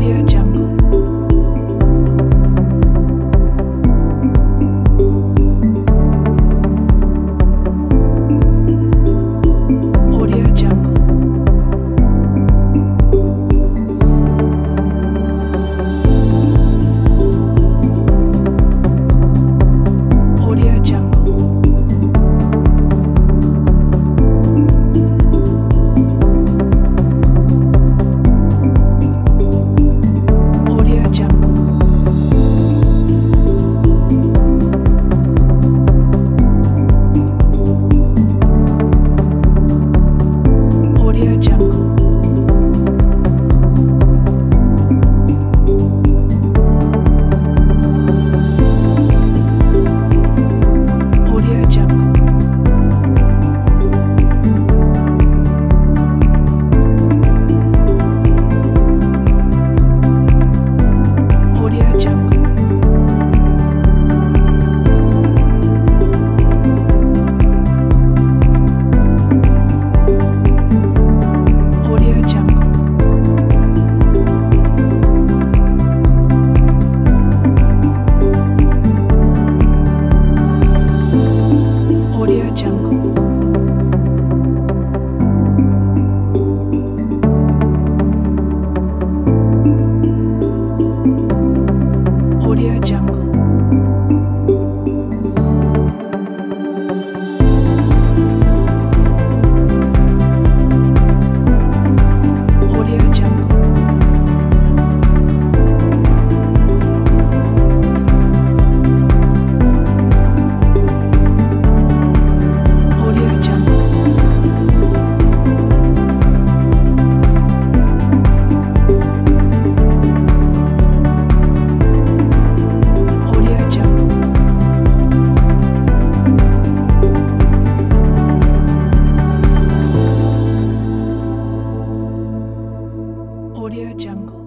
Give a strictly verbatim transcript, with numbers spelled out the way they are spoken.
Audio Jungle. Audio Jungle. Audio Jungle. Audio Jungle. Audio Jungle. Audio Jungle. Audio Jungle. Audio Jungle. Audio Jungle. Audio Jungle. Audio Jungle. Audio Jungle. Audio Jungle. Audio Jungle.